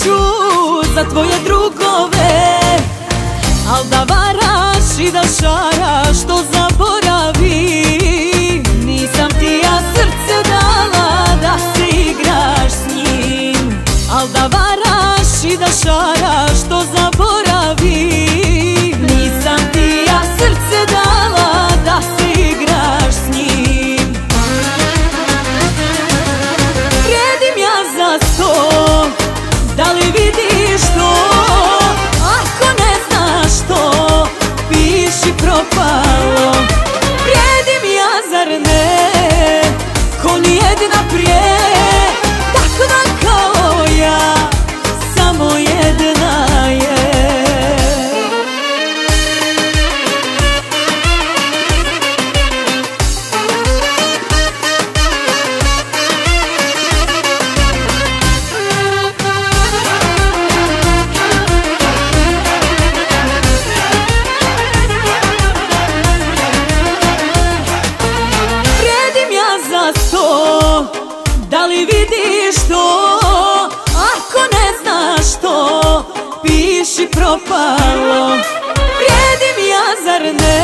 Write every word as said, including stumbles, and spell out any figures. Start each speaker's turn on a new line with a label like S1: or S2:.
S1: ću za tvoje drugove, al da varaš i da šaraš to zaboravi. Nisam ti ja srce dala da se igraš s njim, al da varaš i da šaraš to zaboravi. Nisam ti ja srce dala da se igraš s njim. Vrijedim ja za sto, da li vidiš to? Ako ne znaš to, piši propalo. Vrijedim ja, zar ne? Ko nijedna prije, takva kao ja, samo jedna je. Da li vidiš to? Ako ne znaš to, piši propalo. Vrijedim ja, zar ne?